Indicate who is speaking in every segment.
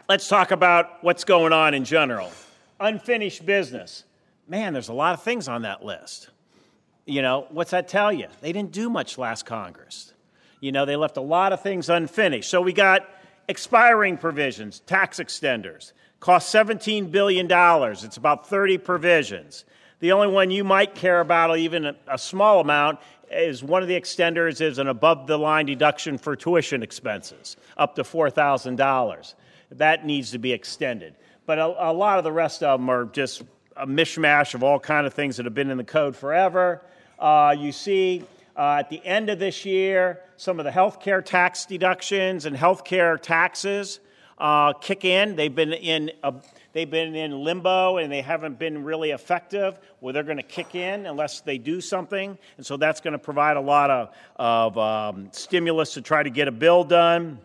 Speaker 1: Let's talk about what's going on in general. Unfinished business. Man, there's a lot of things on that list. What's that tell you? They didn't do much last Congress. They left a lot of things unfinished. So we got expiring provisions, tax extenders. Cost $17 billion. It's about 30 provisions. The only one you might care about, even a small amount, is one of the extenders is an above-the-line deduction for tuition expenses, up to $4,000. That needs to be extended. But a lot of the rest of them are just a mishmash of all kinds of things that have been in the code forever. You see at the end of this year, some of the health care tax deductions and health care taxes kick in. They've been in limbo, and they haven't been really effective. Well, they're going to kick in unless they do something. And so that's going to provide a lot of stimulus to try to get a bill done.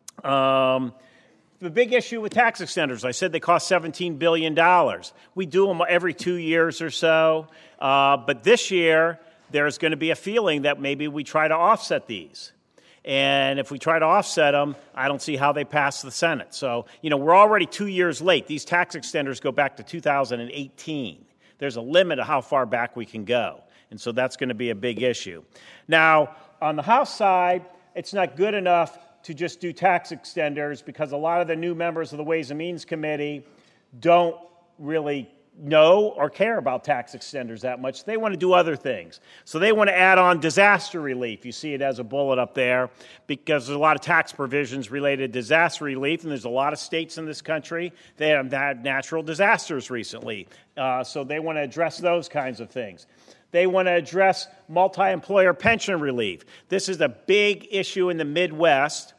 Speaker 1: The big issue with tax extenders, I said they cost $17 billion. We do them every 2 years or so. But this year, there's going to be a feeling that maybe we try to offset these. And if we try to offset them, I don't see how they pass the Senate. So, we're already 2 years late. These tax extenders go back to 2018. There's a limit of how far back we can go. And so that's going to be a big issue. Now, on the House side, it's not good enough to just do tax extenders because a lot of the new members of the Ways and Means Committee don't really know or care about tax extenders that much. They want to do other things. So they want to add on disaster relief. You see it as a bullet up there because there's a lot of tax provisions related to disaster relief, and there's a lot of states in this country that have had natural disasters recently. So they want to address those kinds of things. They want to address multi-employer pension relief. This is a big issue in the Midwest.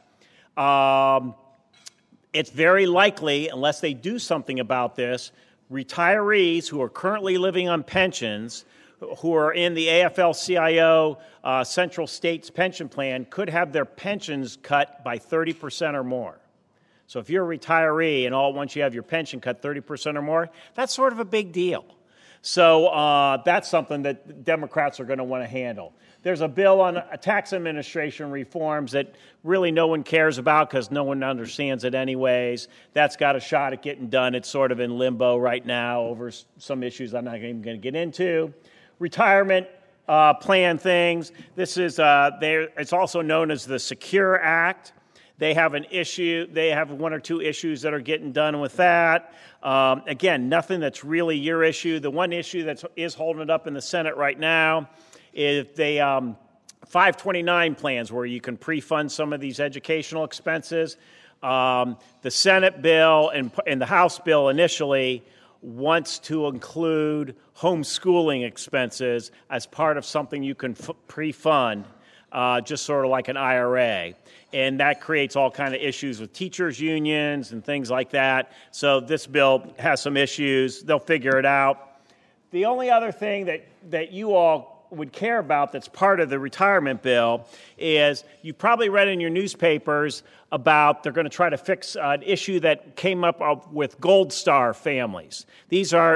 Speaker 1: It's very likely, unless they do something about this, retirees who are currently living on pensions, who are in the AFL-CIO Central States Pension Plan, could have their pensions cut by 30% or more. So if you're a retiree and once you have your pension cut 30% or more, that's sort of a big deal. So that's something that Democrats are going to want to handle. There's a bill on tax administration reforms that really no one cares about because no one understands it anyways. That's got a shot at getting done. It's sort of in limbo right now over some issues I'm not even going to get into. Retirement plan things. This is it's also known as the Secure Act. They have an issue. They have one or two issues that are getting done with that. Again, nothing that's really your issue. The one issue that is holding it up in the Senate right now is they 529 plans where you can pre-fund some of these educational expenses. The Senate bill and the House bill initially wants to include homeschooling expenses as part of something you can pre-fund, just sort of like an IRA. And that creates all kind of issues with teachers' unions and things like that. So this bill has some issues. They'll figure it out. The only other thing that you all would care about that's part of the retirement bill is you probably read in your newspapers about they're going to try to fix an issue that came up with Gold Star families. These are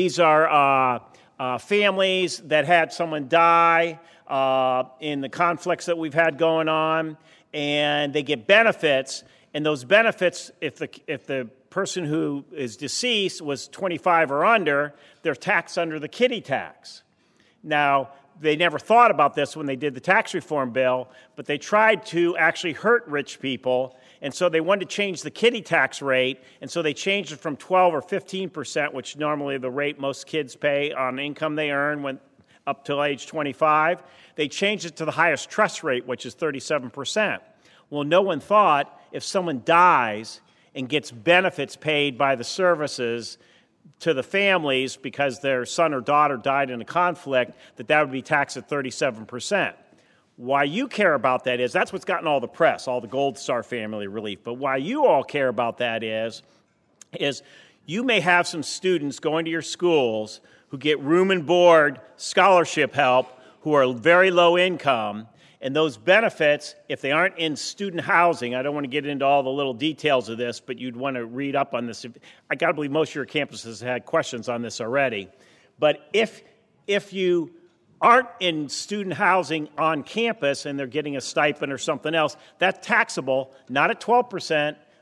Speaker 1: families that had someone die in the conflicts that we've had going on, and they get benefits, and those benefits, if the person who is deceased was 25 or under, they're taxed under the kiddie tax. Now, they never thought about this when they did the tax reform bill, but they tried to actually hurt rich people, and so they wanted to change the kiddie tax rate, and so they changed it from 12 or 15%, which normally the rate most kids pay on income they earn when up till age 25. They changed it to the highest trust rate, which is 37%. Well, no one thought if someone dies and gets benefits paid by the services to the families because their son or daughter died in a conflict, that would be taxed at 37%. Why you care about that is, that's what's gotten all the press, all the Gold Star family relief. But why you all care about that is you may have some students going to your schools who get room and board scholarship help who are very low income, and those benefits, if they aren't in student housing, I don't want to get into all the little details of this, but you'd want to read up on this. I got to believe most of your campuses had questions on this already. But if you aren't in student housing on campus and they're getting a stipend or something else, that's taxable, not at 12%,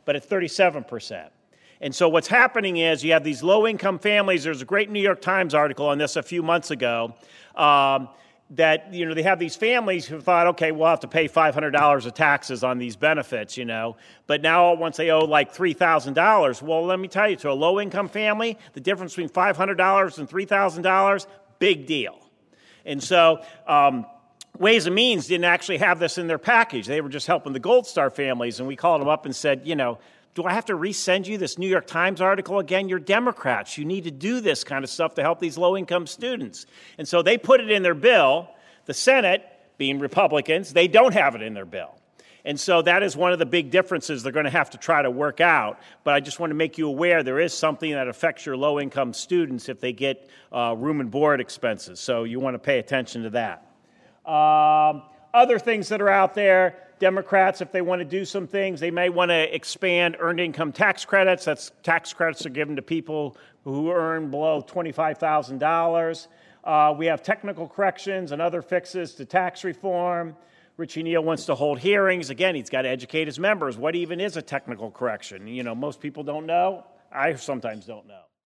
Speaker 1: but at 37%. And so what's happening is you have these low-income families. There's a great New York Times article on this a few months ago that, they have these families who thought, okay, we'll have to pay $500 of taxes on these benefits, But now once they owe like $3,000, well, let me tell you, to a low-income family, the difference between $500 and $3,000, big deal. And so Ways and Means didn't actually have this in their package. They were just helping the Gold Star families, and we called them up and said, do I have to resend you this New York Times article again? You're Democrats. You need to do this kind of stuff to help these low-income students. And so they put it in their bill. The Senate, being Republicans, they don't have it in their bill. And so that is one of the big differences they're going to have to try to work out. But I just want to make you aware there is something that affects your low-income students if they get room and board expenses. So you want to pay attention to that. Other things that are out there, Democrats, if they want to do some things, they may want to expand earned income tax credits. That's tax credits are given to people who earn below $25,000. We have technical corrections and other fixes to tax reform. Richie Neal wants to hold hearings. Again, he's got to educate his members. What even is a technical correction? Most people don't know. I sometimes don't know.